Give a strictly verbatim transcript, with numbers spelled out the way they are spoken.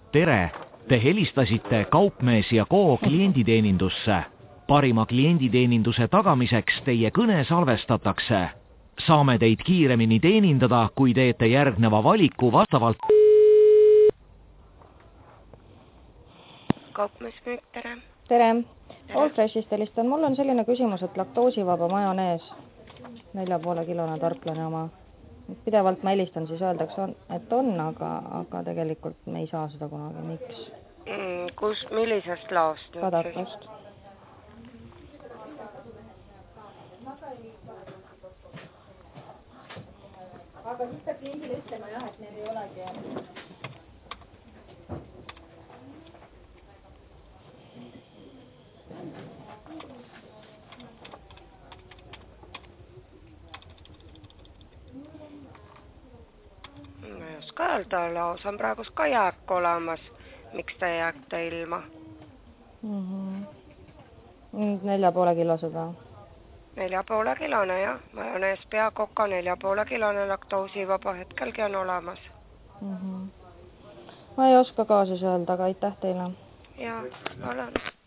tere, te helistasite Kaupmees ja Co klienditeenindusse. Parima klienditeeninduse tagamiseks teie kõne salvestatakse. Saame teid kiiremini teenindada, kui teete järgneva valiku vastavalt. Kaupmees müük, tere. Tere. Allfreshist helistan. Mul on selline küsimus, et laktoosivaba majonees, nelja poole kilone tarplane oma. Pidevalt ma helistan, siis öeldakse, et on, aga, aga tegelikult me ei saa seda kunagi. Miks? Mm, kus, millisest laost? Kadakast. Aga siis peab kliendile ütlema jah, et need ei olegi jah. Ma ei oska öelda, laos on praegus ka jääk olemas. Miks te jääkte ilma? Mm-hmm. Nelja poole kilo seda. Nelja poole kilone, jah. Majonees peakoka nelja poole kilone laktoosivaba hetkelgi on olemas. Mm-hmm. Ma ei oska ka siis öelda, aga aitäh teile. Jaa, olen.